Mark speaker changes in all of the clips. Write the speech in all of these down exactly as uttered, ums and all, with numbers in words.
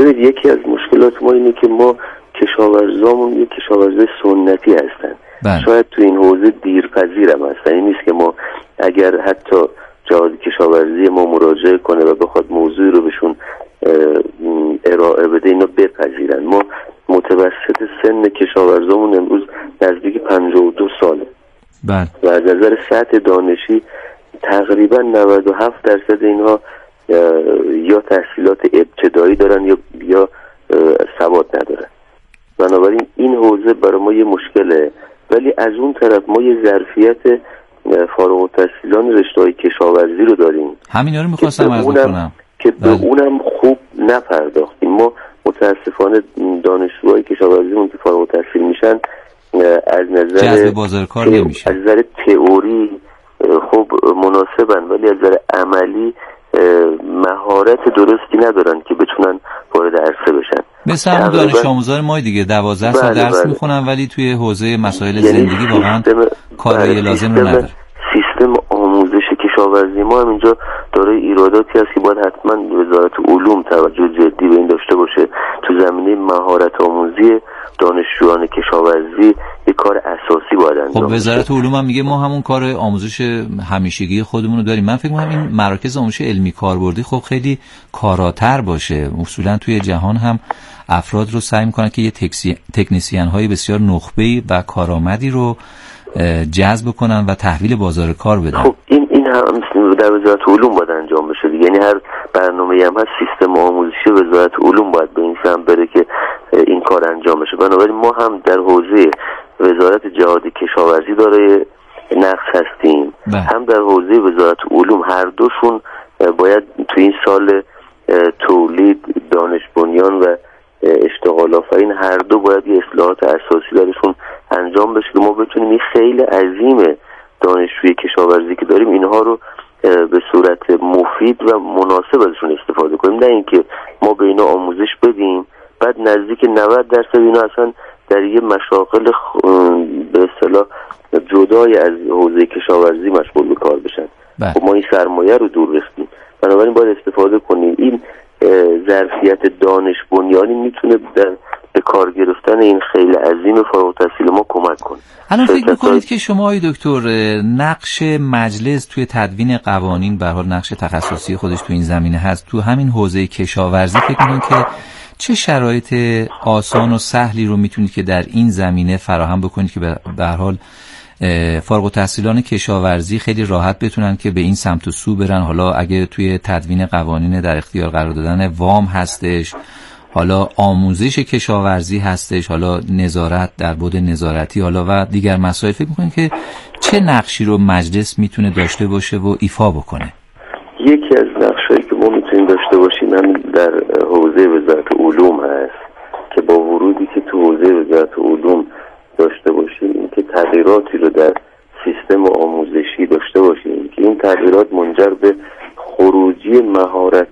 Speaker 1: ببینید یکی از مشکلات ما اینه که ما کشاورزامون یک کشاورزای سنتی هستن. بله. شاید تو این حوزه دیرپذیرم هستن. این نیست که ما اگر حتی جهاد کشاورزی ما مراجعه کنه و بخواد موضوعی رو بهشون ارائه بده اینا بپذیرن. ما متوسط سن کشاورزامون امروز نزدیک پنجاه و دو ساله.
Speaker 2: بله.
Speaker 1: و از نظر سطح دانشی تقریبا نود و هفت درصد اینها یا تحصیلات ابتدایی دارن یا یا سواد ندارن. بنابراین این حوزه برای ما یه مشکله، ولی از اون طرف ما یه ظرفیت فارغ التحصیلان رشته‌های کشاورزی رو داریم.
Speaker 2: همینا رو می‌خواستم عرض کنم
Speaker 1: که به اونم خوب نپرداختیم. ما متاسفانه دانشجوهای کشاورزیمون که فارغ التحصیل میشن از نظر
Speaker 2: جذب بازار کار نمیشه.
Speaker 1: از نظر تئوری خوب مناسبن، ولی از نظر عملی مهارت درستی ندارن که بتونن وارد عرصه بشن.
Speaker 2: مثل همون دانش آموزان ما دیگه دوازده سال درس بله. میخونن ولی توی حوزه مسائل یعنی زندگی واقعا کاری لازم رو نداره.
Speaker 1: سیستم آموزش کشاورزی ما هم اینجا دارای ایراداتی هست که باید حتما وزارت علوم توجه جدی به این داشته باشه. تو زمینه مهارت آموزی دانشجویان کشاورزی یک کار اساسی باید انجام
Speaker 2: خب وزارت علوم هم میگه ما همون کار آموزش همیشگی خودمون رو داریم. من فکر می‌کنم این مراکز آموزش علمی کاربردی خب خیلی کاراتر باشه. اصولا توی جهان هم افراد رو سعی می‌کنن که یه تکنسین های بسیار نخبه‌ای و کارآمدی رو جذب کنن و تحویل بازار کار بدن.
Speaker 1: خب این این هم در وزارت علوم باید انجام بشه دیگه. یعنی هر برنامه‌ای هم هست سیستم آموزشی وزارت علوم باید به این سمت بره که این کار انجام بشه. بنابراین ما هم در حوزه وزارت جهاد کشاورزی داره نقص هستیم ده. هم در حوزه وزارت علوم هر دوشون باید تو این سال تولید دانش بنیان و اشتغال آفرین هر دو باید یه اصلاحات اساسی درشون انجام بشه که ما بتونیم این خیلی عظیم دانشجوی کشاورزی که داریم اینها رو به صورت مفید و مناسب ازشون استفاده کنیم، نه اینکه ما به اینا آموزش بدیم بعد نزدیک نود درصد اینا اصلا در یه مشاغل به اصطلاح جدای از حوزه کشاورزی مشغول به کار بشن. خب ما این سرمایه رو دور ریختیم. بنابراین باید استفاده کنیم. این ظرفیت دانش بنیانی میتونه در به کار گرفتن این خیلی عظیم فارغ التحصیل ما کمک کنه.
Speaker 2: الان فکر میکنید که شما آقای دکتر نقش مجلس توی تدوین قوانین به هر حال نقش تخصصی خودش تو این زمینه هست، تو همین حوزه کشاورزی فکر میکنید که چه شرایط آسان و سهلی رو میتونید که در این زمینه فراهم بکنید که به هر حال فارغ التحصیلان کشاورزی خیلی راحت بتونن که به این سمت و سو برن؟ حالا اگه توی تدوین قوانین در اختیار قرار دادن وام هستش، حالا آموزش کشاورزی هستش، حالا نظارت در بعد نظارتی، حالا و دیگر مسائل، فکر می‌کنید که چه نقشی رو مجلس میتونه داشته باشه و ایفا بکنه؟
Speaker 1: یکی از نقشایی که ما میتونیم داشته باشیم هم در حوزه وزارت علوم هست که با ورودی که تو حوزه وزارت علوم داشته باشیم این که تغییراتی رو در سیستم آموزشی داشته باشیم که این تغییرات منجر به خروجی مهارت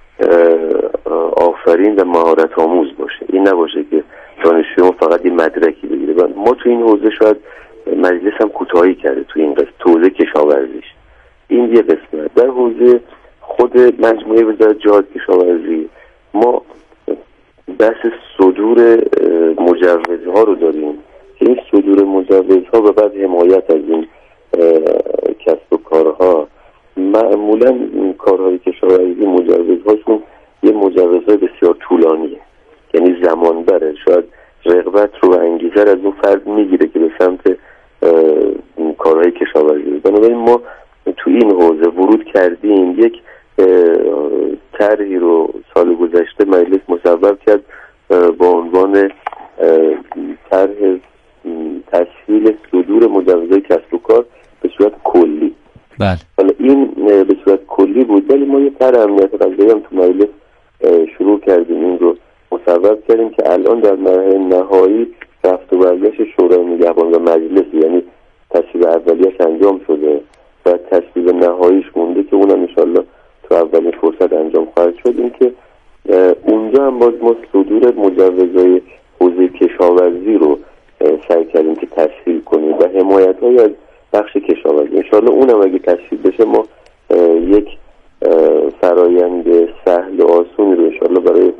Speaker 1: آفرین و مهارت آموز باشه. این نباشه که دانشجو فقط این مدرکی بگیره. ما تو این حوزه شاید مجلس هم کوتاهی کرده تو این قسمت حوزه کشاورزیش. این یه قسمت. در حوزه خود مجموعه وزارت جهاد کشاورزی ما بحث صدور مجوزها رو داریم که این صدور مجوزها و بعد حمایت از این کسب و کارها، معمولا کارهای کشاورزی مجوزهاشون یه مجوزهای بسیار طولانیه، یعنی زمان بره، شاید رغبت رو و انگیزه از اون فرد میگیره که به سمت کارهای کشاورزی. بنابراین ما تو این حوزه ورود کردیم. یک طرحی رو سال گذشته مجلس مصوب کرد با عنوان طرح تسهیل صدور مجوزهای کسب و کار به صورت کلی.
Speaker 2: بله.
Speaker 1: حالا این به صورت کلی بود، ولی ما یه طرح امنیت غذایی هم تو مجلس شروع کردیم، این رو مصوب کردیم که الان در مرحله نهایی رفت و برگشت شورای نگهبان و مجلس، یعنی تصویب اولیه‌اش انجام شده و تصویب نهاییش مونده که اونم انشالله تو اولین فرصت انجام خواهد شد. این که اونجا هم باز ما صدور مجوزهای حوزه کشاورزی رو سعی کردیم که تسهیل کنیم و حمایت‌های از بخش کشاورزی. انشالله اونم اگه تسهیل بشه ما یک فرایند سهل و آسونی رو انشالله برای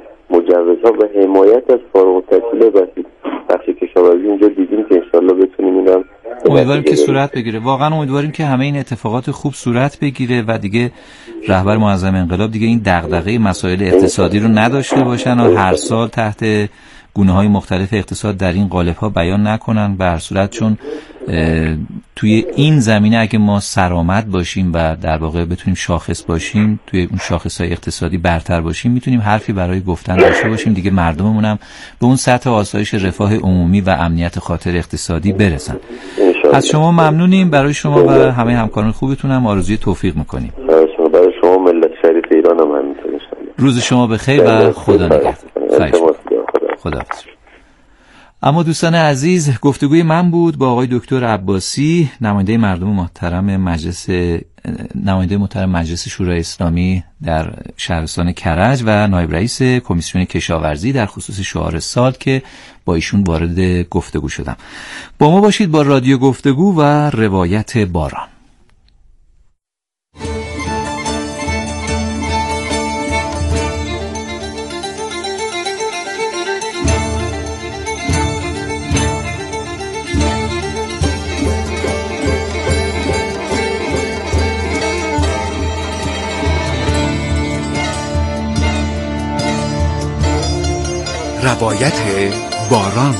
Speaker 1: مجوزها و حمایت از فارغ التحصیل بخش کشاورزی اینجا دیدیم که انشالله بتونیم اینم
Speaker 2: امیدواریم که صورت بگیره. واقعا امیدواریم که همه این اتفاقات خوب صورت بگیره و دیگه رهبر معظم انقلاب دیگه این دغدغه مسائل اقتصادی رو نداشته باشن و هر سال تحت گونه‌های مختلف اقتصاد در این قالب‌ها بیان نکنن. به هر صورت چون توی این زمینه اگه ما سرآمد باشیم و در واقع بتونیم شاخص باشیم، توی اون شاخص‌های اقتصادی برتر باشیم، میتونیم حرفی برای گفتن داشته باشیم، دیگه مردممون هم به اون سطح آسایش رفاه عمومی و امنیت خاطر اقتصادی برسن. از شما ممنونیم. برای شما و همه همکاران خوبتون هم آرزوی توفیق میکنیم.
Speaker 1: برای شما ملت شریف ایران هم همینطور.
Speaker 2: روز شما بخیر و خدا نگهدار. خداحافظ. اما دوستان عزیز، گفتگوی من بود با آقای دکتر عباسی، نماینده مردم محترم مجلس نماینده محترم مجلس شورای اسلامی در شهرستان کرج و نایب رئیس کمیسیون کشاورزی در خصوص شعار سال که با ایشون وارد گفتگو شدم. با ما باشید با رادیو گفتگو و روایت باران.
Speaker 3: روایت باران.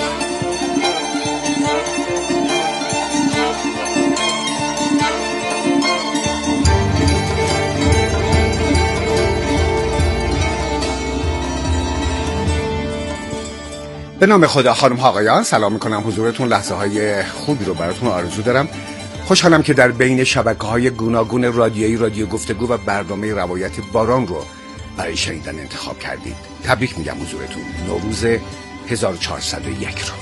Speaker 3: به نام خدا. خانم ها آقایان، سلام میکنم حضورتون. لحظه های خوبی رو براتون آرزو دارم. خوشحالم که در بین شبکه های گوناگون رادیویی رادیو گفتگو و برنامه روایت باران رو برای شنیدن انتخاب کردید. تبریک میگم حضورتون نوروز هزار و چهارصد و یک رو.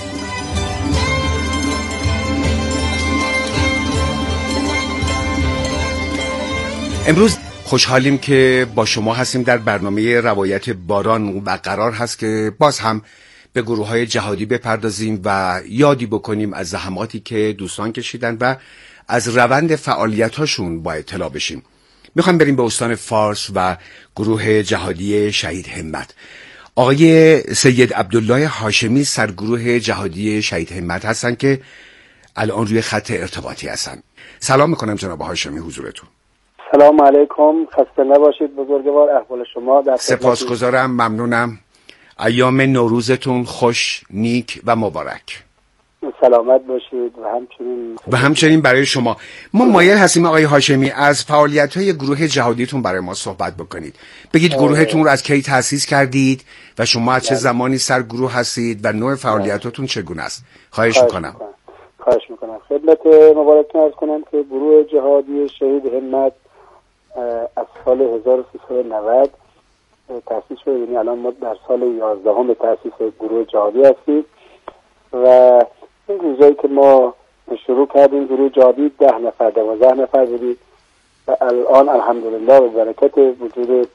Speaker 3: امروز خوشحالیم که با شما هستیم در برنامه روایت باران و قرار هست که باز هم به گروه های جهادی بپردازیم و یادی بکنیم از زحماتی که دوستان کشیدن و از روند فعالیت هاشون با اطلاع بشیم. میخوایم بریم به استان فارس و گروه جهادی شهید همت. آقای سید عبدالله هاشمی سرگروه جهادی شهید همت هستن که الان روی خط ارتباطی هستن. سلام میکنم جناب هاشمی حضورتون.
Speaker 4: سلام علیکم، خسته نباشید بزرگوار. احوال شما در
Speaker 3: سپاسگزارم، ممنونم. ایام نوروزتون خوش، نیک و مبارک.
Speaker 4: سلامت باشید و همچنین
Speaker 3: و همچنین برای شما. ما مایل هستیم آقای هاشمی از فعالیت‌های گروه جهادیتون برای ما صحبت بکنید. بگید گروهتون رو از کی تأسیس کردید و شما از چه زمانی سرگروه هستید و نوع فعالیتاتون چگونه است؟ خواهش میکنم.
Speaker 4: خواهش میکنم. خدمت مبارکتون عرض کنم که گروه جهادی شهید همت از سال هزار و سیصد و نود تأسیس شده. یعنی الان ما در سال یازدهم تأسیس گروه جهادی هستیم و این روزایی که ما شروع کردیم گروه جهادی ده نفر دوازده نفر بودیم و الان الحمدلله به برکت وجود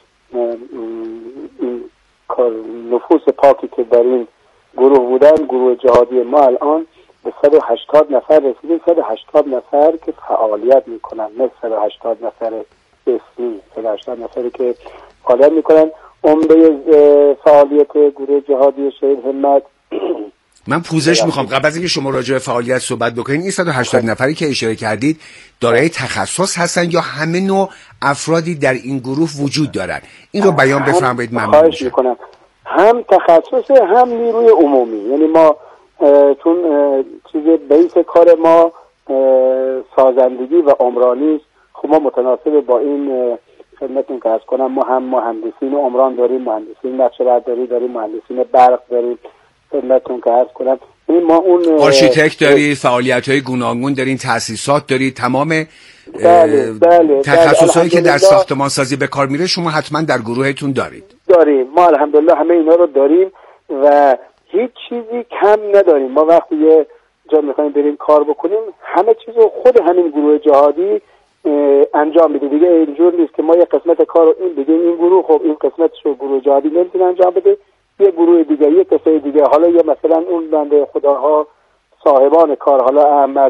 Speaker 4: این نفوس پاکی که در این گروه بودن، گروه جهادی ما الان به صد و هشتاد نفر رسیدیم. صد و هشتاد نفر که فعالیت میکنن، نه صد و هشتاد نفر اسمی، صد و هشتاد نفری که فعالیت میکنن. عمده فعالیت گروه جهادی شهید همت،
Speaker 3: من پوزش میخوام قبل از اینکه شما راجع به فعالیت صحبت بکنید، این صد و هشتاد نفری که اشاره کردید دارای تخصص هستن یا همه نوع افرادی در این گروه وجود دارن؟ این رو بیان بفرمایید. ممنون میشم.
Speaker 4: هم تخصص هم نیروی عمومی. یعنی ما چون چیز بیس کار ما سازندگی و عمرانی، خب ما متناسب با این خدمتتون که عرض کنم ما هم مهندسین عمران داریم، مهندسین نقشه برداری داریم، مهندسین برق داریم. خدمتتون که عرض کنم این ما اون
Speaker 3: آرشیتکت دارید، فعالیت‌های گوناگون دارید، تأسیسات دارید، تمام
Speaker 4: بله بله
Speaker 3: تخصصایی که در ساختمان سازی به کار میره شما حتما در گروهتون دارید.
Speaker 4: داریم ما الحمدلله همه اینا رو داریم و هیچ چیزی کم نداریم. ما وقتی یه جا میخوایم بریم کار بکنیم همه چیزو خود همین گروه جهادی انجام میده. دیگه اینجور نیست که ما یه قسمت کارو این بگیم این گروه خب این قسمتشو گروه جهادی نمیتونه انجام بده، یه گروه دیگه یه کسای دیگه، حالا یا مثلا اون بنده خداها صاحبان کار، حالا اهم از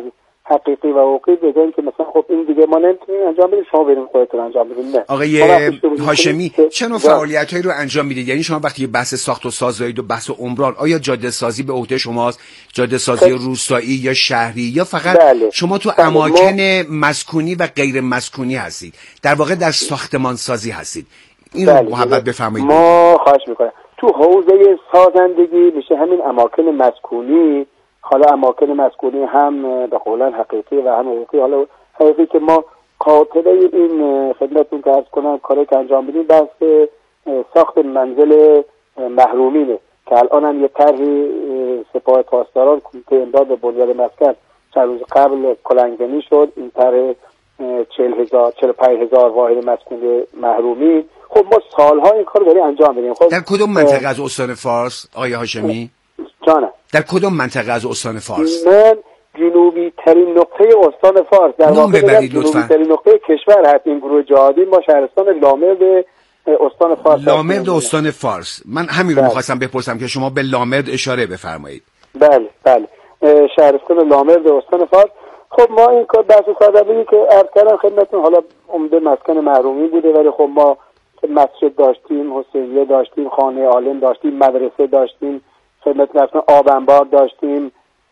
Speaker 4: حقیقی و حقوقی بگن که مثلا خب این دیگه ما نمیتونیم انجام بدیم، شما بریم خودتون انجام بدید. نه
Speaker 3: آقای هاشمی چه نوع فعالیتایی رو انجام میدید؟ یعنی شما وقتی بحث ساخت و ساز دارید و بحث عمران، آیا جاده سازی به عهده شماست، جاده سازی روستایی یا شهری، یا فقط
Speaker 4: بله.
Speaker 3: شما تو
Speaker 4: بله.
Speaker 3: اماکن ما... مسکونی و غیر مسکونی هستید، در واقع در ساختمان سازی هستید؟ این
Speaker 4: بله.
Speaker 3: رو محبت بفرمایید.
Speaker 4: ما خواهش میکنم تو حوزه سازندگی میشه همین اماکن مسکونی، حالا اماکن مسکونی هم به قولن حقیقی و هم حقیقی. حالا حقیقی که ما قاطبه این خدمتتون که عرض کنم کاری که انجام بدیم بحث ساخت منزل محرومینه که الان هم یه طرحی سپاه پاسداران کمیته امداد به بنیاد مسکن چند روز قبل کلنگزنی شد. این طرح چهل هزار چهل و پنج هزار واحد مسکون محرومین. خب ما سالها این کار داریم انجام میدیم. خب
Speaker 3: در کدوم منطقه از استان فارس آقای هاشمی؟
Speaker 4: جانم
Speaker 3: در کدوم منطقه از استان فارس؟
Speaker 4: من جنوبی ترین نقطه استان فارس، در واقع بگم جنوبی ترین نقطه کشور هست این گروه جهادی. ما شهرستان لامرد استان فارس.
Speaker 3: لامرد استان فارس. من همین رو می‌خواستم بپرسم که شما به لامرد اشاره بفرمایید.
Speaker 4: بله بله شهرستان لامرد استان فارس. خب ما این کار بحث سازندگی که عرض کردم خدمتتون حالا عمده مسکن محرومی بوده، ولی خب ما مسجد داشتیم، حسینیه داشتیم، خانه عالم داشتیم، مدرسه داشتیم، خدمت نفسن آب انبار داشتیم،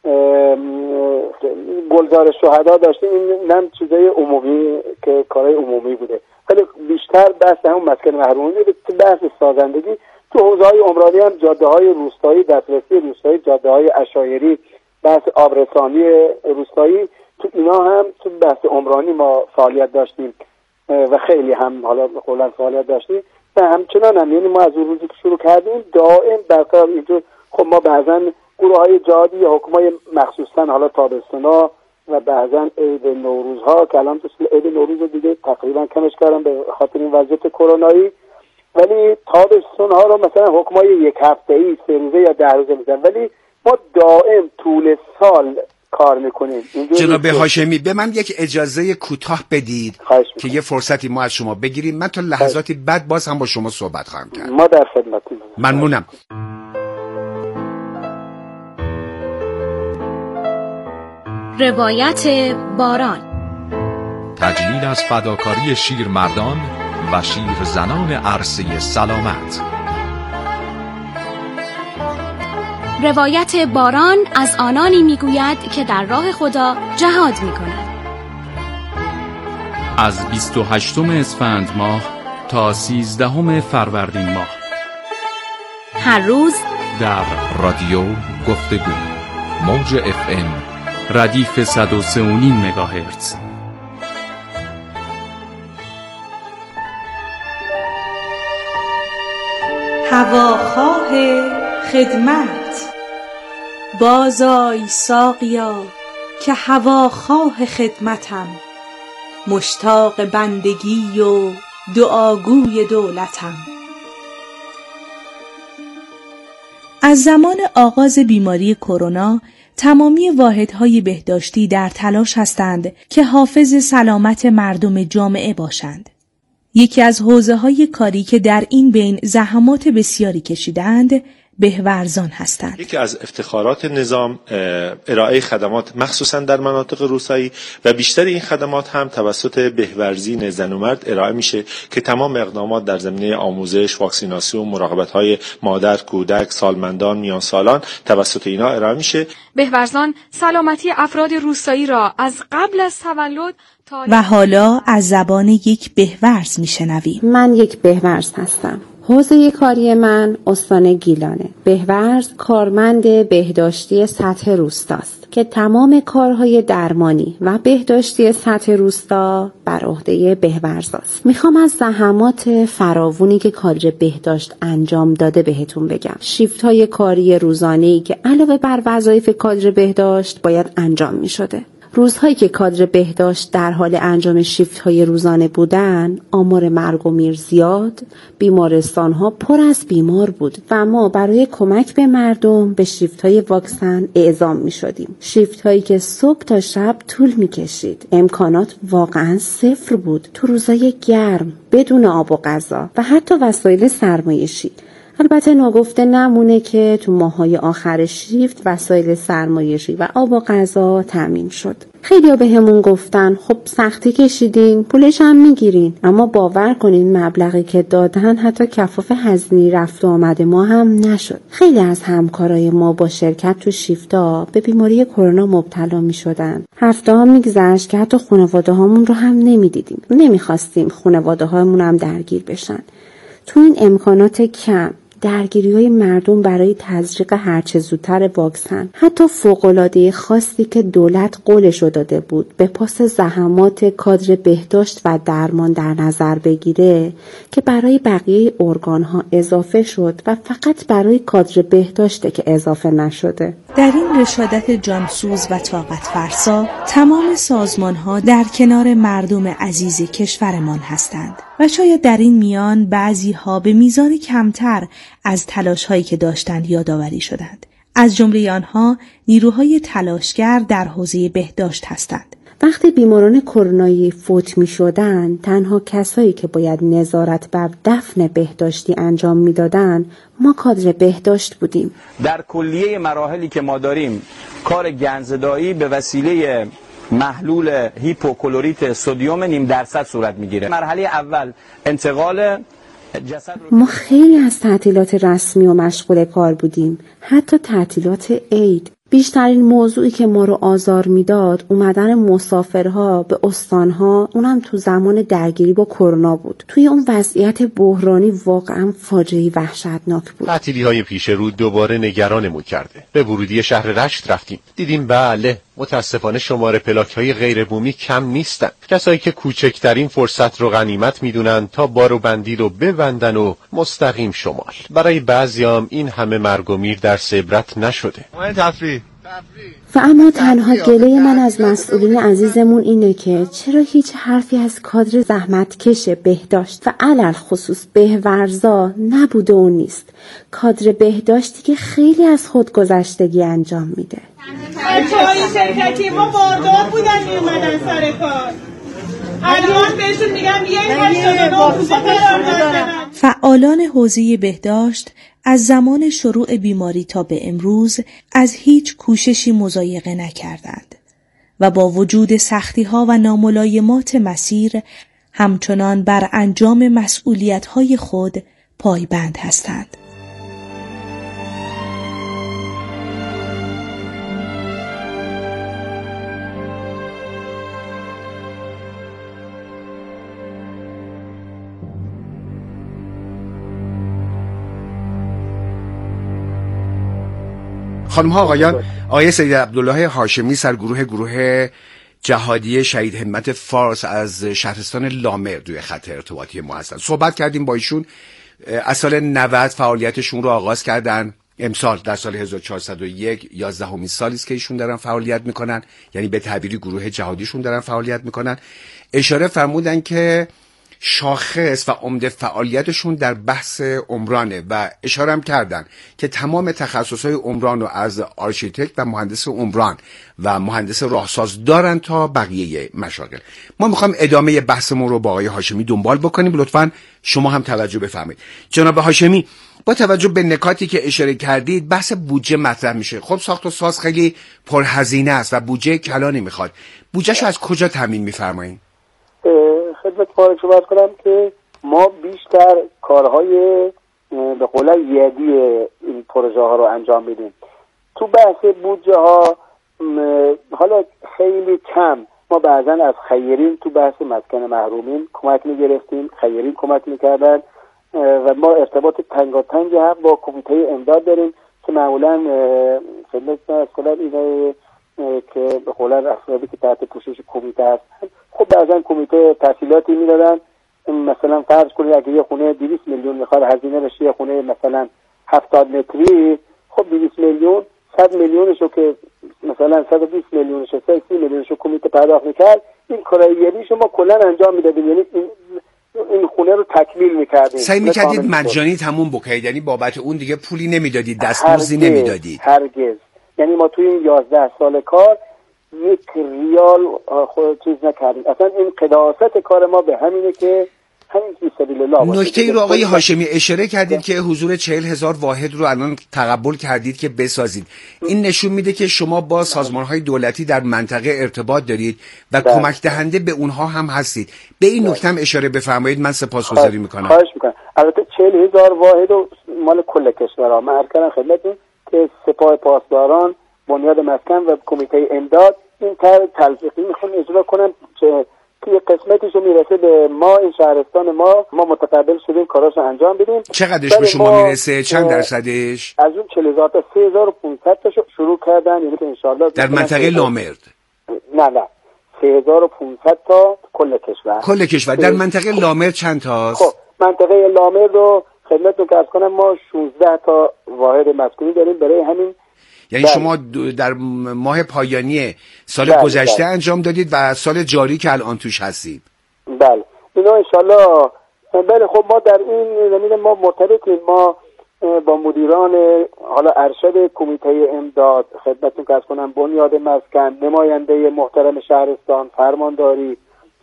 Speaker 4: گلزار شهدا داشتیم. این هم چیزای عمومی که کارهای عمومی بوده، ولی بیشتر بحث همون مسکن محرومی بوده. تو بحث سازندگی تو حوزه‌های عمرانی هم جاده‌های روستایی، دسترسی روستایی، جاده‌های عشایری، بحث آبرسانی روستایی، تو اینا هم تو بحث عمرانی ما فعالیت داشتیم و خیلی هم حالا به قولن فعالیت داشتیم و همچنان هم یعنی ما از اون روزی که شروع کردیم دائم برقرار اینجور. خب ما بعضا گروه های جهادی یا حکمای مخصوصا حالا تابستونا و بعضا عید نوروزها که الان تو عید نوروز دیگه تقریبا کمش کردم به خاطر این وضعیت کرونایی، ولی تابستونها رو مثلا حکمای یک هفته‌ای سه روزه یا ده روزه میزن، ولی ما دائم طول سال کار میکنیم.
Speaker 3: جناب هاشمی به من یک اجازه کوتاه بدید که یه فرصتی ما از شما بگیریم. من تا لحظاتی بعد باز هم با شما صحبت خواهم کرد.
Speaker 4: ما در خدمتیم.
Speaker 3: ممنونم.
Speaker 5: روایت باران،
Speaker 6: تجلیل از فداکاری شیرمردان و شیر زنان عرصه سلامت.
Speaker 5: روایت باران از آنانی میگوید که در راه خدا جهاد میکنند.
Speaker 6: از بیست و هشتم اسفند ماه تا سیزدهم فروردین ماه،
Speaker 5: هر روز
Speaker 6: در رادیو گفتگو، موج اف ام ردیف صد و سه و نیم مگاهرتز.
Speaker 7: هواخواه خدمت. بازآی ساقیا که هواخواه خدمتم، مشتاق بندگی و دعاگوی دولتم. از زمان آغاز بیماری کرونا تمامی واحدهای بهداشتی در تلاش هستند که حافظ سلامت مردم جامعه باشند. یکی از حوزه‌های کاری که در این بین زحمات بسیاری کشیدند بهورزان هستند.
Speaker 8: یکی از افتخارات نظام ارائه خدمات مخصوصا در مناطق روستایی و بیشتر این خدمات هم توسط بهورزی زن و مرد ارائه میشه که تمام اقدامات در زمینه آموزش، واکسیناسیون، مراقبت‌های مادر، کودک، سالمندان، میان سالان توسط اینا ارائه میشه.
Speaker 9: بهورزان سلامتی افراد روستایی را از قبل از تولد تا
Speaker 7: و حالا از زبان یک بهورز میشنویم.
Speaker 10: من یک بهورز هستم. حوزه کاری من استان گیلانه. بهورز کارمند بهداشتی سطح روستاست که تمام کارهای درمانی و بهداشتی سطح روستا بر عهده بهورز است. میخوام از زحمات فراوانی که کادر بهداشت انجام داده بهتون بگم. شیفت های کاری روزانه‌ای که علاوه بر وظایف کادر بهداشت باید انجام میشده. روزهایی که کادر بهداشت در حال انجام شیفت‌های روزانه بودن، آمار مرگ و میر زیاد، بیمارستان‌ها پر از بیمار بود و ما برای کمک به مردم به شیفت‌های واکسن اعزام می‌شدیم. شیفت‌هایی که صبح تا شب طول می‌کشید. امکانات واقعاً صفر بود. تو روزهای گرم، بدون آب و غذا و حتی وسایل سرمایشی. البته ناگفته نمونه که تو ماهای آخر شیفت وسایل سرمایشی و آب و غذا تامین شد. خیلی به همون گفتن خب سختی کشیدین پولش هم میگیرین، اما باور کنین مبلغی که دادن حتی کفاف هزینه رفت و آمد ما هم نشد. خیلی از همکارای ما با شرکت تو شیفتا به بیماری کرونا مبتلا میشدن. هفته ها میگذشت که حتی خانواده هامون رو هم نمیدیدیم. نمیخواستیم خانواده هامون هم درگیر بشن. تو این امکانات کم درگیری‌های مردم برای تزریق هرچه زودتر واکسن، حتی فوق‌العاده خاصی که دولت قولش رو داده بود به پاس زحمات کادر بهداشت و درمان در نظر بگیره که برای بقیه ارگان‌ها اضافه شد و فقط برای کادر بهداشته که اضافه نشده.
Speaker 7: در این رشادت جانسوز و طاقت فرسا تمام سازمان‌ها در کنار مردم عزیز کشورمان هستند و شاید در این میان بعضی‌ها به میزان کمتر از تلاش‌هایی که داشتند یادآوری شدند. از جمله آنها نیروهای تلاشگر در حوزه بهداشت هستند.
Speaker 10: وقتی بیماران کرونایی فوت می شدن، تنها کسایی که باید نظارت بر دفن بهداشتی انجام می دادن ما کادر بهداشت بودیم.
Speaker 11: در کلیه مراحلی که ما داریم کار گنزدایی به وسیله محلول هیپوکلوریت سدیم نیم درصد صورت میگیره. مرحله اول انتقال جسد رو
Speaker 10: ما خیلی از تعطیلات رسمی و مشغول کار بودیم، حتی تعطیلات عید. بیشترین موضوعی که ما رو آزار میداد اومدن مسافرها به استانها، اونم تو زمان درگیری با کرونا بود. توی اون وضعیت بحرانی واقعا فاجعه‌ای وحشتناک بود.
Speaker 12: تعطیلی‌های پیش رو دوباره نگرانمون کرده. به ورودی شهر رشت رفتیم. دیدیم بله متاسفانه شماره پلاک‌های غیر بومی کم نیستن. کسایی که کوچکترین فرصت رو غنیمت میدونن تا بار و بندی رو ببندن و مستقیم شمال. برای بعضیام این همه مرگ و میر در عبرت نشده.
Speaker 10: تفریح و اما تنها گله من از مسئولین عزیزمون اینه که چرا هیچ حرفی از کادر زحمتکش بهداشت و علل خصوص بهورزا نبوده و نیست. کادر بهداشتی که خیلی از خودگذشتگی انجام میده.
Speaker 13: بچه‌های شرکتی ما باردار بودن میومدن سر کار. الان بهشون میگم یک هشتاد و نه روزه قرار دادن.
Speaker 7: فعالان حوزه بهداشت از زمان شروع بیماری تا به امروز از هیچ کوششی مضایقه نکردند و با وجود سختی‌ها و ناملایمات مسیر همچنان بر انجام مسئولیت‌های خود پایبند هستند.
Speaker 3: خانم ها آقایان، آقای سید عبدالله هاشمی سرگروه گروه جهادی شهید همت فارس از شهرستان لامر دوی خط ارتباطی ما هستن. صحبت کردیم با ایشون. از سال نود فعالیتشون رو آغاز کردن. امسال در سال هزار و چهارصد و یک یازدهمین سالی است که ایشون دارن فعالیت میکنن، یعنی به تعبیری گروه جهادیشون دارن فعالیت میکنن. اشاره فرمودن که شاخص و عمده فعالیتشون در بحث عمرانه و اشاره هم کردن که تمام تخصصهای عمران رو از آرشیتکت و مهندس عمران و مهندس راهساز دارن تا بقیه مشاغل. ما میخوام ادامه بحثمون رو با آقای هاشمی دنبال بکنیم. لطفاً شما هم توجه بفرمایید. جناب هاشمی، با توجه به نکاتی که اشاره کردید بحث بودجه مطرح میشه. خب ساخت و ساز خیلی پرهزینه است و بودجه کلانی میخواد. بودجهشو از کجا تامین میفرمایید؟
Speaker 4: خدمت شما صحبت کنم که ما بیشتر کارهای به قول یدی این پروژه ها رو انجام میدیم. تو بحث بودجه ها حالا خیلی کم ما بعضا از خیرین تو بحث مسکن محرومین کمک میگرفتیم، خیرین کمک میکردن و ما ارتباط تنگاتنگ هم با کمیته امداد داریم که معمولا خدمت از کلان اینه که به قول افرادی که تحت پوشش کمیته هستن خب بعضا کمیته تحصیلاتی میدادن. مثلا فرض کنید اگه یه خونه دویست میلیون میخواد هزینه بشه، یه خونه مثلا هفتاد متری، خب دویست میلیون صد میلیونشو که مثلا صد و بیست میلیونشو صد و سی میلیونشو کمیته پرداخت میکرد. این کارایی یعنی شما کلا انجام میدادیم، یعنی این این خونه رو تکمیل میکردیم.
Speaker 3: سعی میکردید مجانی تموم بکنید، یعنی بابت اون دیگه پولی نمیدادید، دستمزدی نمیدادید؟
Speaker 4: هرگز. یعنی ما توی این یازده سال کار یک ریال خود چیز نکردیم. اصلا این قداست کار ما به همینه که همین فی سبیل الله.
Speaker 3: نکته ای رو آقای هاشمی اشاره کردید که حضور چهل هزار واحد رو الان تقبل کردید که بسازید. این نشون میده که شما با سازمان‌های دولتی در منطقه ارتباط دارید و ده. کمک دهنده به اونها هم هستید. به این نکته هم اشاره بفرمایید، من سپاسگزاری میکنم.
Speaker 4: خواهش میکنم. البته چهل هزار واحد و مال کل کشورها. من عرض کردم خدمتتون که سپاه پاسداران، بنیاد مسکن و کمیته امداد این طرح تلفیقی میخوان اجرا کنن که یه قسمتیشو میرسه به ما، این شهرستان ما ما متقبل شدیم کاراشو انجام بدیم.
Speaker 3: چقدرش به شما میرسه؟ چند درصدش؟
Speaker 4: از اون چهل هزار تا سه هزار و پانصد تاشو شروع کردن، یعنی که انشالله
Speaker 3: در منطقه لامرد.
Speaker 4: نه نه سه هزار و پانصد تا کل کشور.
Speaker 3: کل کشور. در منطقه لامرد چند تاست؟
Speaker 4: خب منطقه لامرد رو خدمتتون عرض کنم ما شانزده تا واحد مسکونی داریم برای همین.
Speaker 3: یعنی بله. شما در ماه پایانی سال بله. گذشته بله. انجام دادید و سال جاری که الان توش هستید.
Speaker 4: بله اینا انشالله. بله خب ما در این زمینه ما مرتبطیم، ما با مدیران حالا ارشد کمیته امداد خدمتتون عرض کنم، بنیاد مسکن، نماینده محترم شهرستان، فرمانداری،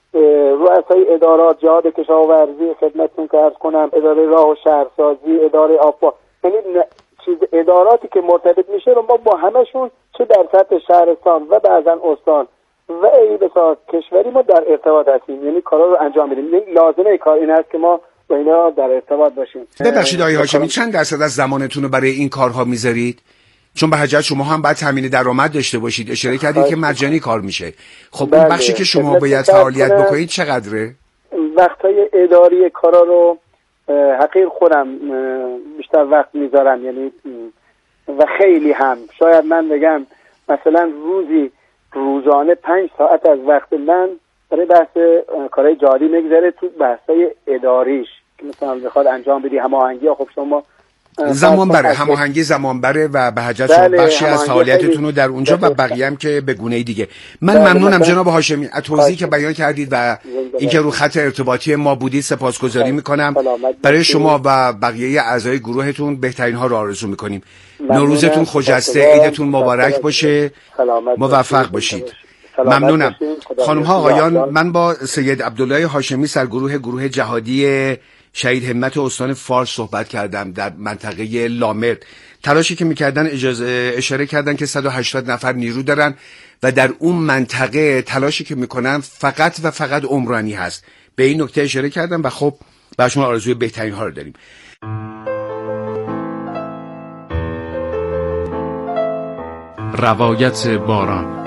Speaker 4: رؤسای ادارات، جهاد کشاورزی خدمتتون عرض کنم، اداره راه و شهرسازی، اداره آب، یعنی چیز اداراتی که مرتبط میشه رو ما با همشون چه در سطح شهرستان و بعضا استان و ای بساط کشوری ما در ارتباط هستیم، یعنی کارا رو انجام میدیم. یعنی لازمه کار این است که ما با اینا در ارتباط باشیم.
Speaker 3: ببخشید آقای هاشمی، چند درصد از زمانتون رو برای این کارها میذارید؟ چون به حجت شما هم باید تامین درآمد داشته باشید. اشاره کردید که مجانی کار میشه. خب بله. اون بخشی که شما باید فعالیت بکنید چقدره؟
Speaker 4: وقتای اداری کارا رو حقیر خودم بیشتر وقت میذارم، یعنی و خیلی هم شاید من بگم مثلا روزی روزانه پنج ساعت از وقت من برای بحث کارهای جاری میگذره تو بحثای اداریش که مثلا بخواد انجام بدی هماهنگی. خب شما
Speaker 3: زمان بره هماهنگی زمان بره و به حجت شما بخشی از فعالیتتون رو در اونجا و بقیه هم که به گونه دیگه. من بله ممنونم جناب هاشمی از توضیحی که بیان کردید و اینکه رو خط ارتباطی ما بودید. سپاسگزاری میکنم. برای شما و بقیه اعضای گروهتون بهترین ها رو آرزو میکنیم. نوروزتون خجسته، عیدتون مبارک باشه، موفق باشید. ممنونم. خانم ها آقایان، من با سید عبدالله هاشمی سرگروه گروه جهادی شهید همت استان فارس صحبت کردم در منطقه لامرد. تلاشی که میکردن اجازه اشاره کردن که صد و هشتاد نفر نیرو دارن و در اون منطقه تلاشی که میکنن فقط و فقط عمرانی هست. به این نکته اشاره کردم و خب برشون آرزوی بهترین ها رو داریم.
Speaker 6: روایت باران.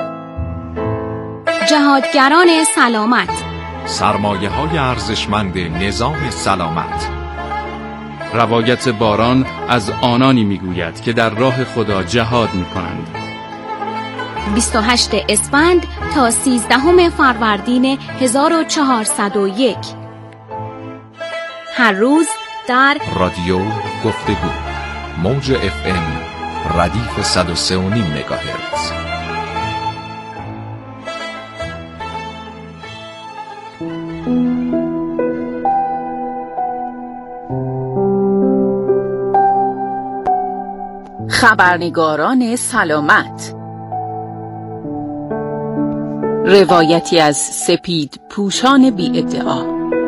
Speaker 5: جهادگران سلامت،
Speaker 6: سرمایه های ارزشمند نظام سلامت. روایت باران از آنانی میگوید که در راه خدا جهاد میکنند.
Speaker 5: بیست و هشتم اسفند تا سیزدهم فروردین هزار و چهارصد و یک. هر روز در
Speaker 6: رادیو گفتگو موج اف ام ردیف صد و سه و نیم مگاهرتز.
Speaker 14: خبرنگاران سلامت، روایتی از سپید پوشان بی ادعا.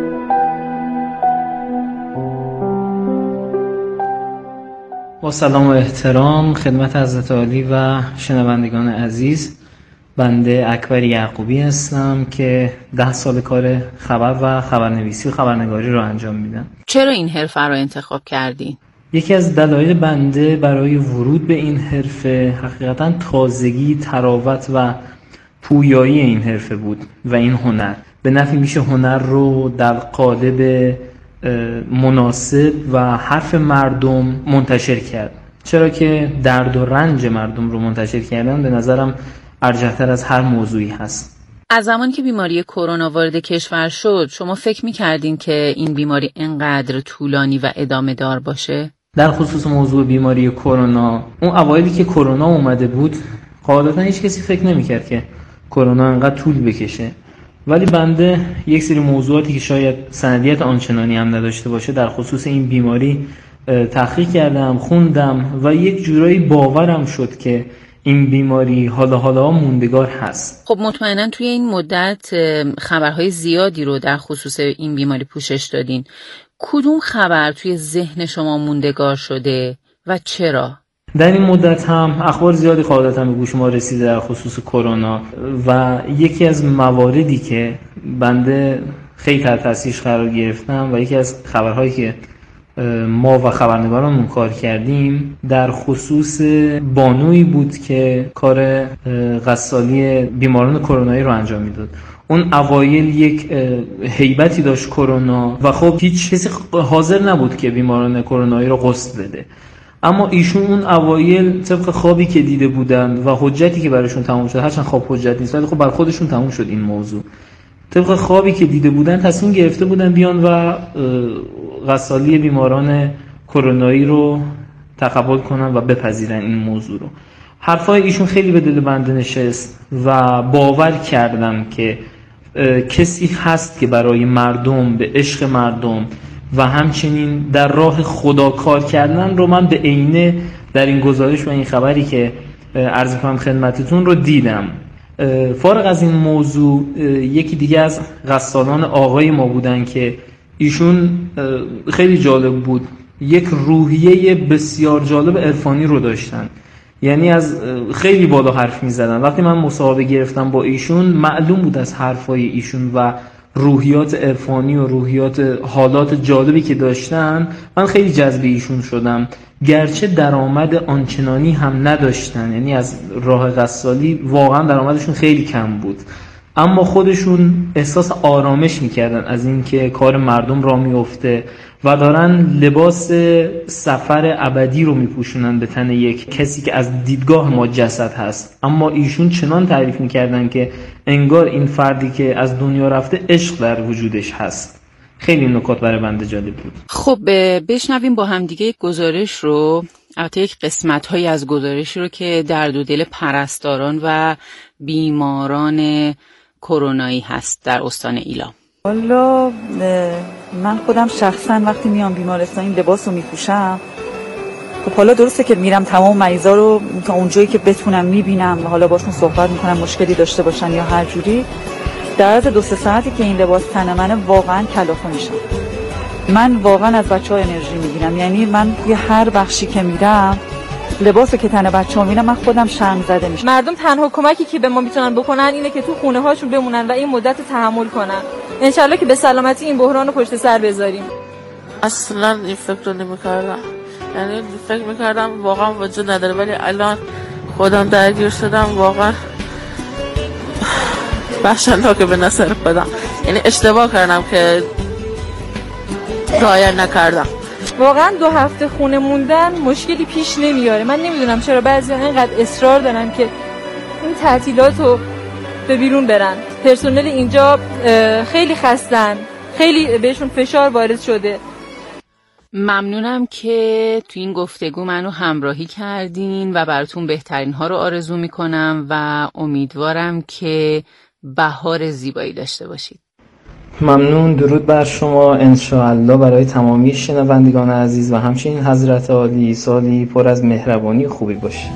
Speaker 15: با سلام و احترام خدمت حضرت عالی و شنوندگان عزیز، بنده اکبر یعقوبی هستم که ده سال کار خبر و خبرنویسی و خبرنگاری رو انجام میدم.
Speaker 14: چرا این حرفه رو انتخاب کردین؟
Speaker 15: یکی از دلایل بنده برای ورود به این حرفه حقیقتا تازگی، تراوت و پویایی این حرفه بود و این هنر. به نفع میشه هنر رو در قالب مناسب و حرف مردم منتشر کرد. چرا که درد و رنج مردم رو منتشر کردن به نظرم ارجح‌تر از هر موضوعی هست.
Speaker 14: از زمانی که بیماری کرونا وارد کشور شد شما فکر می‌کردین که این بیماری انقدر طولانی و ادامه دار باشه؟
Speaker 15: در خصوص موضوع بیماری کرونا، اون اوایلی که کرونا اومده بود غالبا هیچ کسی فکر نمی‌کرد که کرونا انقدر طول بکشه، ولی بنده یک سری موضوعاتی که شاید سندیت آنچنانی هم نداشته باشه در خصوص این بیماری تحقیق کردم، خوندم و یک جورایی باورم شد که این بیماری حالا حالا موندگار هست.
Speaker 14: خب مطمئنا توی این مدت خبرهای زیادی رو در خصوص این بیماری پوشش دادین. کدوم خبر توی ذهن شما موندگار شده و چرا؟
Speaker 15: در این مدت هم اخبار زیادی قاعدتاً به گوش ما رسیده در خصوص کرونا و یکی از مواردی که بنده خیلی تحت تاثیرش قرار گرفتم و یکی از خبرهایی که ما و خبرنگارانمون کار کردیم در خصوص بانویی بود که کار غسالی بیماران کرونایی رو انجام میداد. اون اوایل یک هیبتی داشت کرونا و خب هیچ کسی حاضر نبود که بیماران کرونایی رو غسل بده، اما ایشون اون اوایل طبق خوابی که دیده بودند و حجتی که براشون تموم شد، هرچند خواب حجت نیست ولی خب بر خودشون تموم شد این موضوع، طبق خوابی که دیده بودن تصمیم گرفته بودن بیان و غسالی بیماران کرونایی رو تقبل کنن و بپذیرن این موضوع رو. حرفای ایشون خیلی به دل بنده نشست و باور کردم که کسی هست که برای مردم، به عشق مردم و همچنین در راه خدا کار کردن رو من به عینه در این گزارش و این خبری که عرض کنم خدمتتون رو دیدم. فارغ از این موضوع یکی دیگه از غسالان آقای ما بودن که ایشون خیلی جالب بود، یک روحیه بسیار جالب عرفانی رو داشتن، یعنی از خیلی بالا حرف می زدن. وقتی من مصاحبه گرفتم با ایشون معلوم بود از حرفای ایشون و روحیات عرفانی و روحیات حالات جالبی که داشتن من خیلی جذب ایشون شدم، گرچه درآمد آنچنانی هم نداشتن، یعنی از راه غسالی واقعا درآمدشون خیلی کم بود، اما خودشون احساس آرامش میکردن از اینکه کار مردم را میفته و دارن لباس سفر ابدی رو میپوشونن به تن یک کسی که از دیدگاه ما جسد هست، اما ایشون چنان تعریف میکردن که انگار این فردی که از دنیا رفته عشق در وجودش هست. خیلی نکات برای بنده جالب بود.
Speaker 14: خب بشنویم با هم دیگه یک گزارش رو، البته یک قسمت هایی از گزارشی رو که درد و دل پرستاران و بیماران کرونایی هست در استان ایلام.
Speaker 16: والا من خودم شخصا وقتی میام بیمارستان این لباس رو میپوشم، خب حالا درسته که میرم تمام مریضا رو تا اونجایی که بتونم میبینم و حالا باشون صحبت میکنم مشکلی داشته باشن یا هر جوری. در از دو سه ساعتی که این لباس تن منه واقعا کلافه میشم. من واقعا از بچه‌ها انرژی میگیرم، یعنی من یه هر بخشی که میرم لباسو که تن بچه‌ها میبینم من خودم شرم زده میشم.
Speaker 9: مردم تنها کمکی که به ما میتونن بکنن اینه که تو خونه هاشون بمونن و این مدت تحمل کنن. انشالله که به سلامتی این بحران رو پشت سر بذاریم.
Speaker 17: اصلا این فکر رو نمی‌کردم، یعنی فکر می‌کردم واقعا وجود نداره، ولی الان خودم درگیر شدم. واقعا بخشنده که به نظر خودم، یعنی اشتباه کردم که رعایت نکردم.
Speaker 9: واقعا دو هفته خونه موندن مشکلی پیش نمیاره. من نمیدونم چرا بعضیا اینقدر اصرار دارن که این تعطیلات رو به بیرون برن. پرسنل اینجا خیلی خستن، خیلی بهشون فشار وارد شده.
Speaker 14: ممنونم که تو این گفتگو منو همراهی کردین و براتون بهترین ها رو آرزو میکنم و امیدوارم که بهار زیبایی داشته باشید.
Speaker 15: ممنون. درود بر شما انشاءالله برای تمامی شنوندگان عزیز و همچنین حضرت عالی سالی پر از مهربانی و خوبی باشه.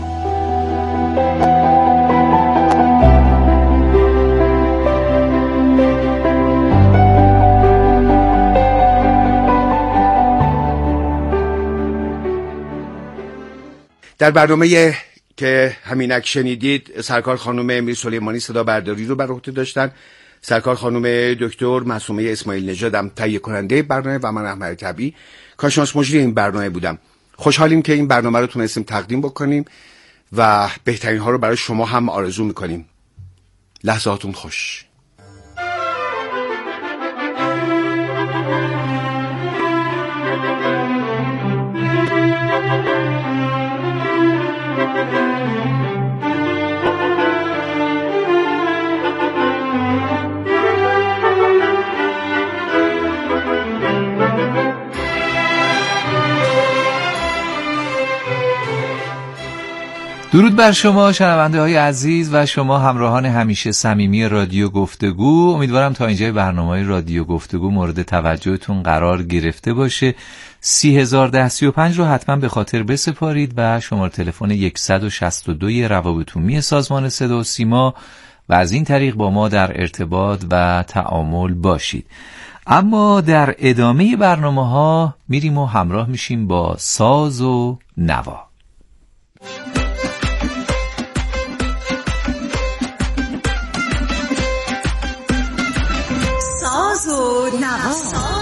Speaker 3: در برنامه که همینک شنیدید سرکار خانم امیر سلیمانی صدا برداری رو بر عهده داشتن، سرکار خانم دکتر معصومه اسماعیل نژادم تهیه کننده برنامه و من احمد طبی کارشناس مجری این برنامه بودم. خوشحالیم که این برنامه رو تونستیم تقدیم بکنیم و بهترین ها رو برای شما هم آرزو میکنیم. لحظاتون خوش.
Speaker 2: درود بر شما شنونده های عزیز و شما همراهان همیشه صمیمی رادیو گفتگو. امیدوارم تا اینجای برنامه رادیو گفتگو مورد توجهتون قرار گرفته باشه سی هزار ده سی و پنج رو حتما به خاطر بسپارید و شماره تلفن صد و شصت و دو روابط عمومی سازمان صدا و سیما و از این طریق با ما در ارتباط و تعامل باشید. اما در ادامه برنامه ها میریم و همراه میشیم با ساز و نوا.
Speaker 18: ساز و نوا.